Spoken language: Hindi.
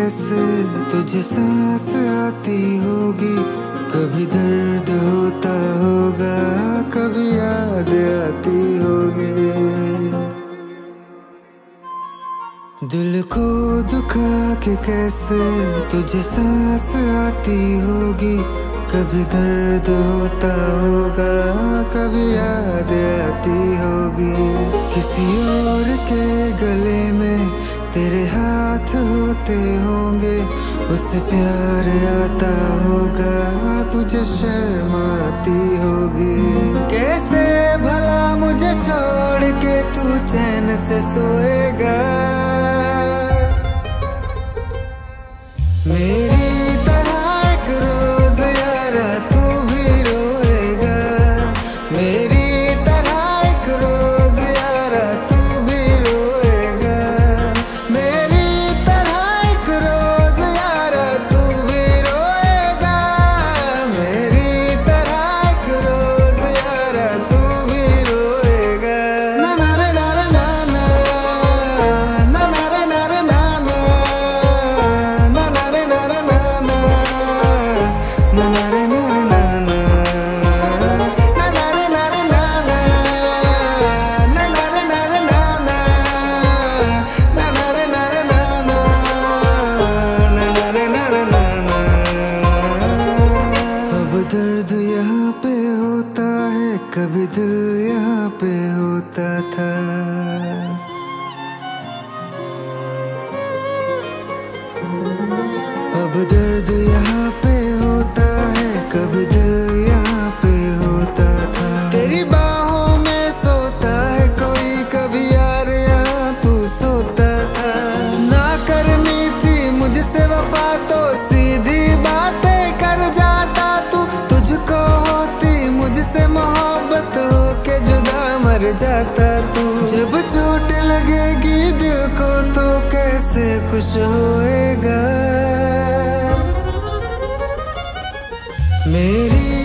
कैसे तुझे सांस आती होगी, कभी दर्द होता होगा, कभी याद आती होगी। दिल को दुखा के कैसे तुझे सांस आती होगी, कभी दर्द होता होगा, कभी याद आती होगी। किसी और के गले में तेरे हाथ होते होंगे, उससे प्यार आता होगा, तुझे शर्म आती होगी। कैसे भला मुझे छोड़ के तू चैन से सोएगा, मेरी तरह एक रोज यारा तू भी रोएगा, मेरी तरह एक रोज यारा तू भी रोएगा, मेरी तरह एक रोज यारा तू भी रोएगा, मेरी तरह एक रोज यारा तू भी रोएगा। ना ना रे ना रे ना ना, ना ना रे ना रे ना ना, ना ना रे ना रे ना ना, ना ना रे ना रे ना ना, ना ना रे ना रे ना ना, ना ना रे ना रे ना ना, ना ना रे ना रे ना ना, ना ना रे ना रे ना ना। अब दर्द यहाँ पे होता है, कभी दिल यहाँ पे होता था। अब दर्द यहाँ पे होता है, कभी दिल यहाँ पे होता था। तेरी बाहों में सोता है कोई, कभी यार यहाँ तू सोता था। ना करनी थी मुझसे वफा तो सीधी बातें कर जाता तू, तुझको होती मुझसे मोहब्बत हो के जुदा मर जाता तू। जब चोट लगेगी दिल को तो कैसे खुश होएगा, मेरी